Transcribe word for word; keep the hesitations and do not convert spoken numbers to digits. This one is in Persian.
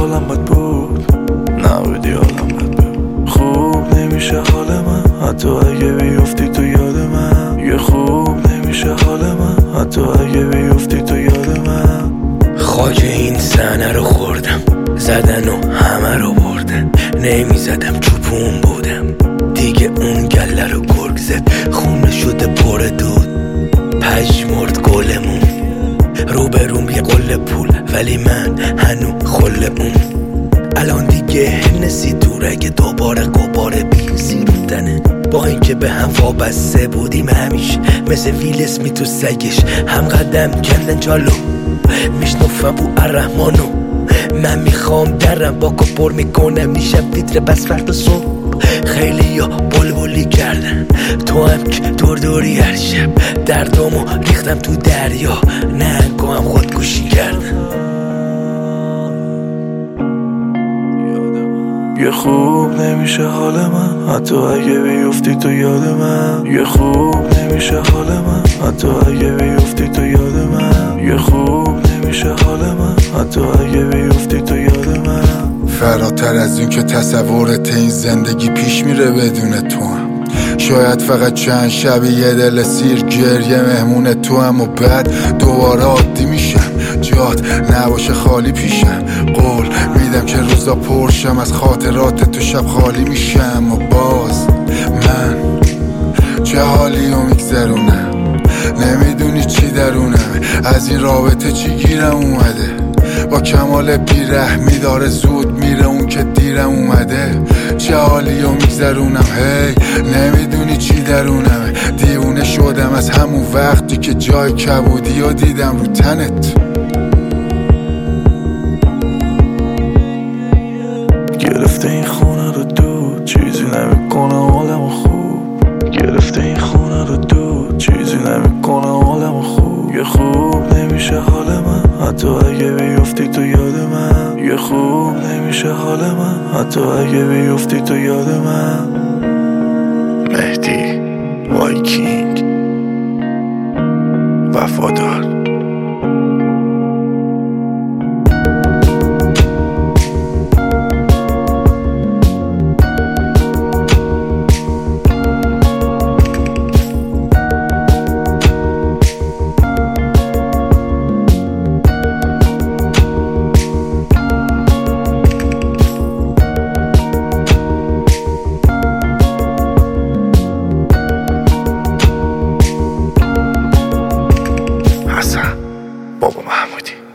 حالم بد بود، نبودی حالم بد بود. خوب نمیشه حال من حتی اگه بیفتی تو یاد من. یه خوب نمیشه حال من حتی اگه بیفتی تو یاد من. خاک این صحنه رو خوردم، زدن و همه رو بردن. نمیزدم چوپون بودم دیگه، اون گله رو گرگ زد، خونه شده پر دود. پژمرد گلمون رو به روم یه قله پول، ولی من هنو خل اون. الان دیگه هنسی دوره که دوباره قبار بیسی رو تنه. با اینکه به هم وابسته بودیم همیشه، مثل ویل اسمی تو سگش هم قدم کندن جالو. میشنفم بو الرحمانو، من میخوام درم با کپر میکنم نیشم تیتر بس فردا صبح. خیلی یا بلبلی کردن، تو هم که دور دوری هر شب دردامو ریختم تو دریا، ننگو هم خودکشی کردن. یه خوب نمیشه حال من حتی اگه بیفتی تو یاد من. یه خوب نمیشه حال من حتی اگه بیفتی تو یاد من. یه خوب نمیشه حال من حتی اگه بیفتی تو یاد من. فراتر از این که تصورت این زندگی پیش میره بدون تو هم. شاید فقط چند شب یه دل سیر گریه مهمون تو هم، و بعد دوباره عادی میشم، جات نباشه خالی پیشم. قول میدم که روزا پرشم از خاطرات تو، شب خالی میشم. و باز من چه حالی رو میگذرونم، نمیدونی چی درونم، از این رابطه چی گیرم اومده. با کمال بیرحمی داره زود میره اون که دیرم اومده. چه حالی رو میگذرونم، هی نمیدونی چی درونم. دیونه شدم از همون وقتی که جای کبودی و دیدم رو تنت. گرفته این خونه رو دود، چیزی نمیکنه حالمو خوب. گرفته این خونه رو دود، چیزی نمیکنه حالمو خوب. یه خوب نمیشه حال من حتی اگه بیفتی تو یاد من. یه خوب نمیشه حال من حتی اگه بیفتی تو یاد من. مهدی وایکینگ وفادار. بابا محمودی.